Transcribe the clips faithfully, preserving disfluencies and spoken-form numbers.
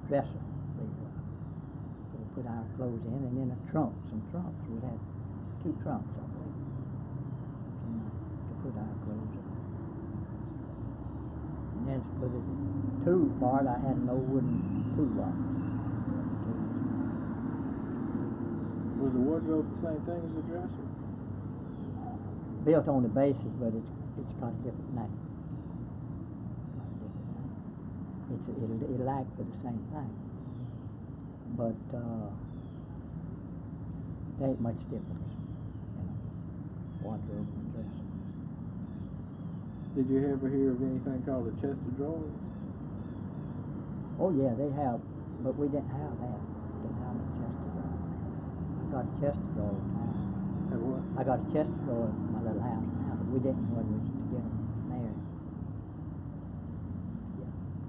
dresser. We, uh, we put our clothes in, and then a trunk, some trunks. We had two trunks, I think, and, uh, to put our clothes in. And then for the tool part, I had an old wooden toolbox. Was the wardrobe the same thing as the dresser? Built on the basis, but it's it's got a different name. Got a different name. It's a, it'll it'll act for the same thing, but uh, there ain't much difference, you know, wardrobe and dresser. Did you ever hear of anything called a chest of drawers? Oh yeah, they have, but we didn't have that. Didn't have a chest of drawers. I got a chest of drawers now. Have what? I got a chest of drawers in my little house now, but we didn't when we was together married. Yeah.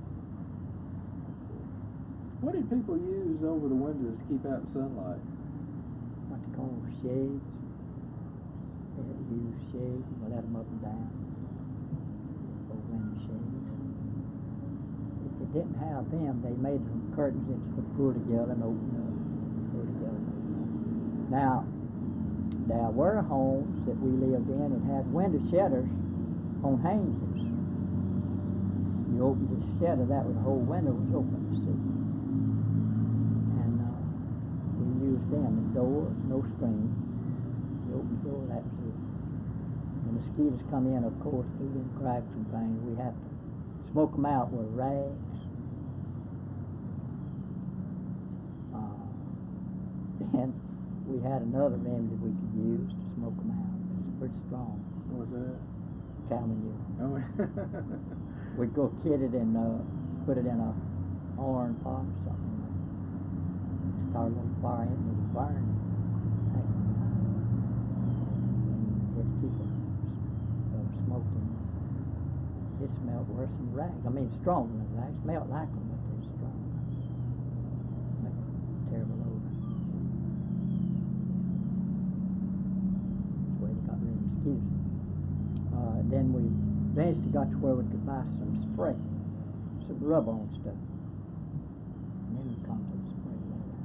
What did people use over the windows to keep out the sunlight? What they call shades. They had to use shades, and let them up and down. Or window shades. If they didn't have them, they made them curtains that you could pull together and open up. Pull together and open up. Now, there were homes that we lived in that had window shutters on hinges. You opened the shutter, that was the whole window was open, you see. And uh, we used them as doors, no screen. You open the door, that was it. The mosquitoes come in, of course, through them cracks and things. We have to smoke them out with rags. Uh, and we had another remedy we could use to smoke them out. It was pretty strong. What was that? Calamine. Oh, We'd go kit it and uh, put it in a iron pot or something. Start a little fire in it, it would burn. And it'd keep it uh, smoking. It smelled worse than rags. I mean, stronger than rags. Smelled like them, but they're strong. Make a terrible odor. Got rid of mosquitoes. Uh, then we eventually got to where we could buy some spray, some rub-on stuff. And then we come to the spray later.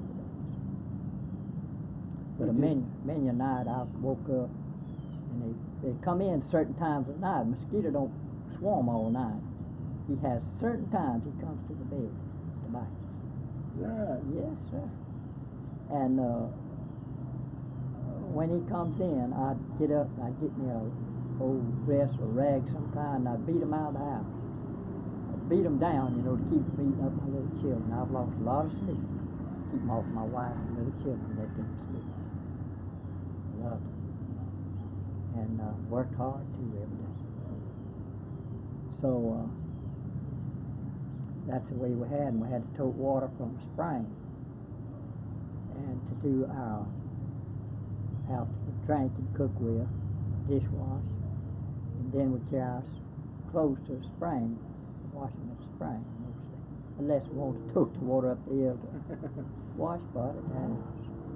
But a many, many a night I woke up and they, they come in certain times of night. Mosquito don't swarm all night. He has certain times he comes to the bed to bite. yeah. Yes, sir. And uh, when he comes in, I'd get up and I'd get me a old dress or rag some kind, and I'd beat him out of the house. I'd beat him down, you know, to keep from beating up my little children. I've lost a lot of sleep. Keep them off my wife and little children, let them sleep. Loved them. And uh, worked hard too every day. So uh, that's the way we had, and we had to tote water from the spring. And to do our house to drink and cook with, dishwash, and then we carry our clothes to the spring, wash them at the spring mostly, unless we want to tote the water up the hill to wash but at times.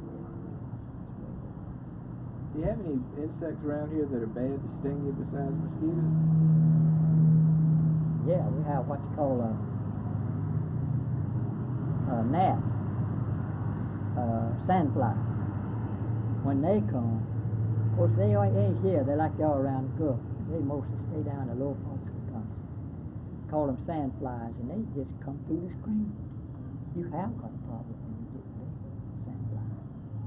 Do you have any insects around here that are bad to sting you besides mosquitoes? Yeah, we have what you call a, a gnat, uh, sandflies. When they come, of course they ain't here, they like y'all around the Gulf. They mostly stay down in the lower parts of the country. Call them sandflies, and they just come through the screen. You have got a problem when you get there, sandflies.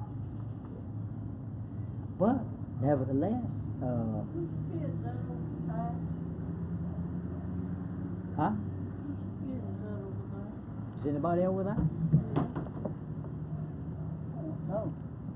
But, nevertheless, uh... Huh? Is anybody over there? No.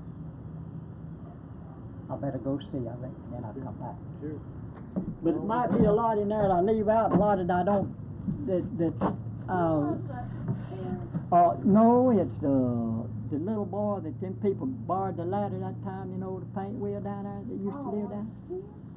I better go see, I reckon, then I'll come back. Sure. But it might be a lot in there that I leave out, a lot that I don't, that, that, uh, uh, no, it's, uh, the little boy that them people borrowed the ladder that time, you know, the paint wheel down there that used to live down.